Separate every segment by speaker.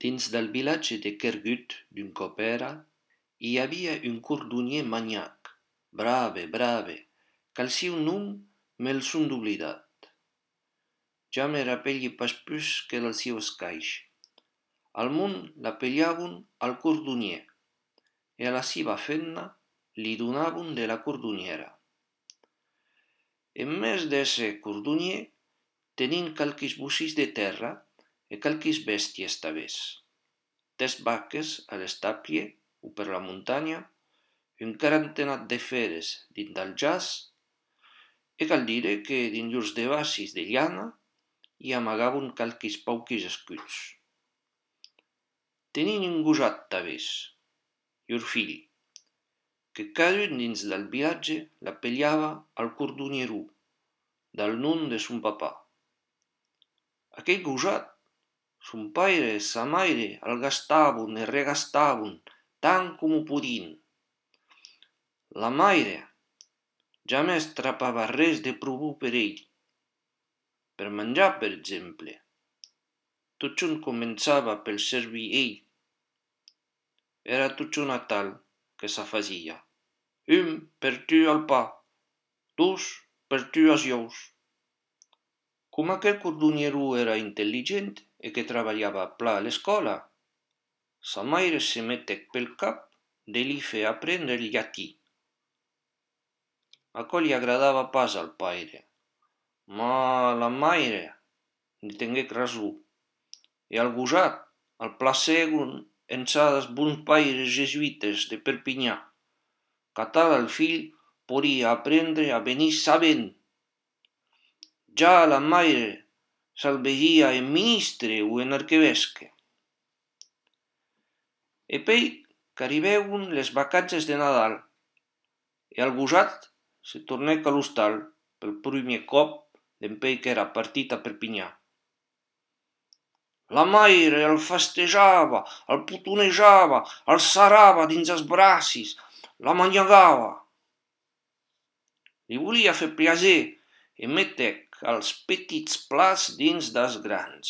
Speaker 1: Dins del vilatge de Kergut, d'un copera, hi havia un cordonier maniac, brave, qu'el siu nom me'l son d'oblidat. Ja me rappelli pas pus que del siu escaix. Al mon l'appeliavon al cordonier, e a la siva femna li donavon de la cordoniera. En mes d'èsser cordonier, tenin calquis bocis de terra e calquis bèsties tanben. Des vaques a l'estaplie o per la montanha, un quarantenat de feres dins d'al jaç, e cal dire que dins llurs devasis de llana hi amagavon calquis pauquis escuts. Tenin un gojat tanben, llur filh, que cadun dins del vilatge l'appeliava al cordonierou, dal nom de son papà. Aquell gojat, son paire e sa maire el gastavon e regastavon tant como podien. La maire jamès trapava res de pro bo per ei. Per mangiar, per exemple. Tot çon començava pel servir ei. Era tot ço natal que s'afazia. Un per tu al pa, dos per tu as ious. Com aquel cordonierou era intelligent e que trabalhava pla a l'escòla, sa maire se metec pel cap de li fer aprendre el llatí. Aquò li agradava pas al paire, ma la maire li tenguec rasó, e al gojat el placègon ençadas bons paires jesuïtes de Perpinyan, qu'atal el filh podia aprendre a venir sabent. Ja la maire se'l vesia en ministre o en arquevesque. E pei qu'arribèuon les vacances de Nadal, e al gojat se tornèc a l'ostal pel primièr còp dempús qu'èra partit a Perpinyan. La maire el festejava, el potonejava, el sarrava dins els bracis, l'amanhegava. Li volia fer plasèr e metec als petits plats dins dels grans.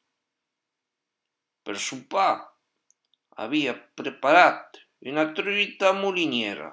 Speaker 1: Per sopar havia preparat una truita moliniera.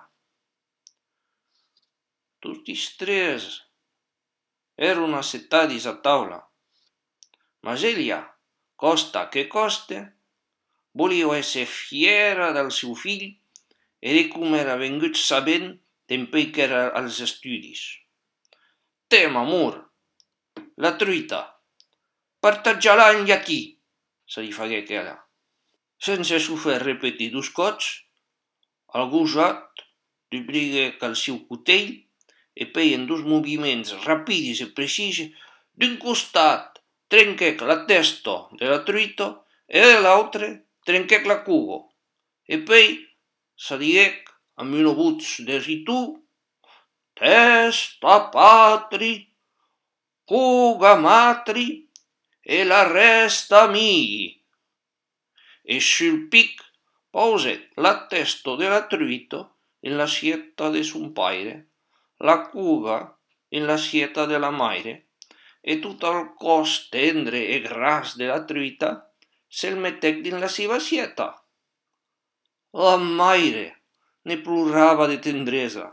Speaker 1: Totis tres èron assetadis a taula, mas ella, costa que coste, volia èsser fiera del seu filh e de com era vengut sabent dempús qu'èra als estudis. Tem, amor, la truita, partatja-la en llatí, se li faguèc ela. Sense s'ho fer repetir dos còps, el gojat dupliguèc el siu cotell e pei en dos moviments rapidis e precisis, d'un costat trenquèc la testa de la truita e de l'autre trenquèc la cuga, e pei se diguèc amb una votz de ritor: testa patri, cuga matri e la resta mii. E sul pic pausèc la testa de la truita en l'assietta de son paire, la cuga en l'assietta de la maire, e tot el còs tendre e gras de la truita se'l metec dins la siva assietta. La maire ne plorava de tendresa.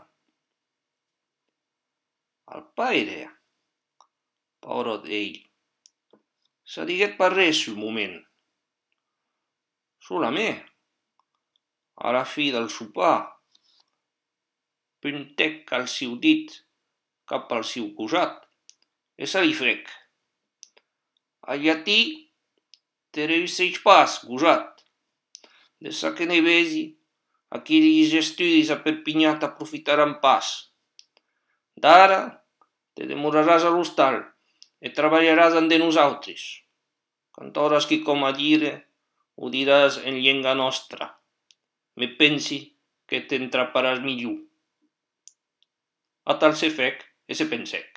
Speaker 1: Al paire, paurot d'ei, se diguèc pas res sul moment. Solamènt, a la fi del sopar, puntèc el siu dit cap al siu gojat e se li frec: al llatí te reüssig pas, gojat, de çà que ne vesi, aqueris estudis a Perpinyan t'aprofitaran pas. D'ara te demoraràs a l'ostal e trabalharàs ande nosautris. Quand t'auràs quicòm a dire, ho diràs en lhenga nòstra, me pensi que t'entraparàs milhor. Atal se fèc e se pensèc.